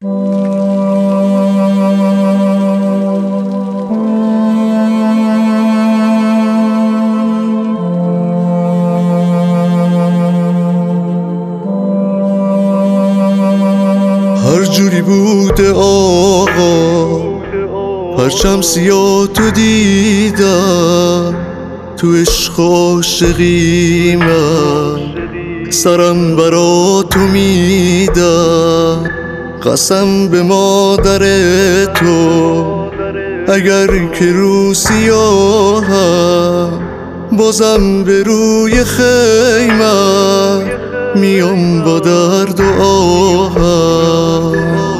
هر جوری بوده آقا پرچم سیاه تو دیدم، تو عشق عاشقی من سرم برا تو میدم. قسم به مادر تو اگر که رو سیاهم، بازم به روی خیمه میام با درد و آهم.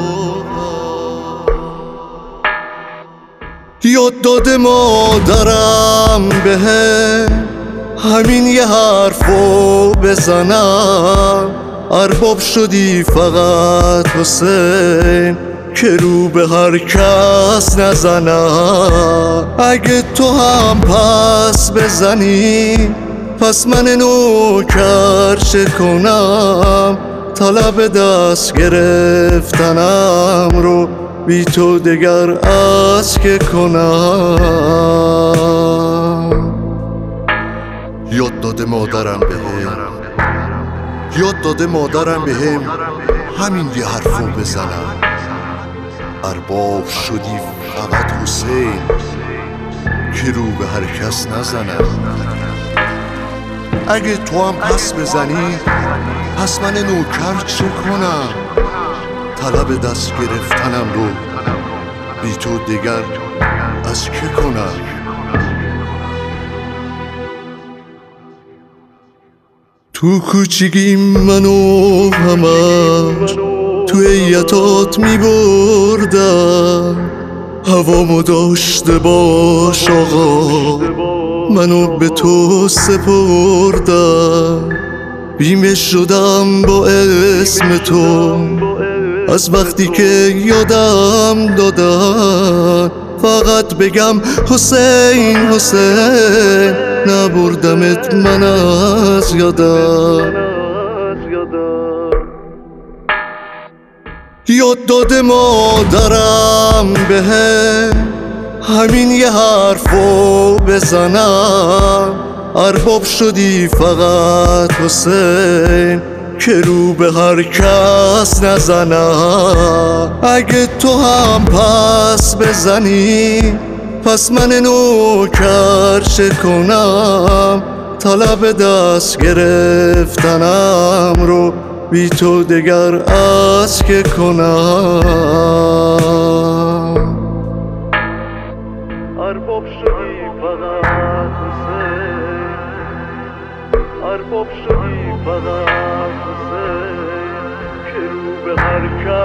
یاد داده مادرم بهم همین یه حرفو بزنم، ارباب شدی فقط حسین که رو به هر کس نزنم. اگه تو هم پس بزنی پس من نوکر چه کنم؟ طلب دست گرفتنم رو بی تو دگر از که کنم. یاد داده مادرم بهم همین یه حرفو بزنم، ارباب شدی فقط حسین که رو به هر کس نزنم. اگه تو هم پس بزنی پس من نوکر چه کنم؟ طلب دست گرفتنم رو بی تو دگر از که کنم؟ تو کوچگی منو همش تو ایتات می بردم، هوامو داشته باش آقا منو به تو سپردم. بیمه شدم با اسم تو از وقتی که یادم دادن، فقط بگم حسین حسین نبردمت من از یادم. یاد داده مادرم بهم همین یه حرفو بزنم، ارباب شدی فقط حسین که رو به هر کس نزنم. اگه تو هم پس بزنی پس من نوکر چه کنم؟ طلب دست گرفتنم رو بی تو دگر از که کنم؟ ارباب شدی فقط حسین، ارباب شدی فقط حسین که رو به هر کس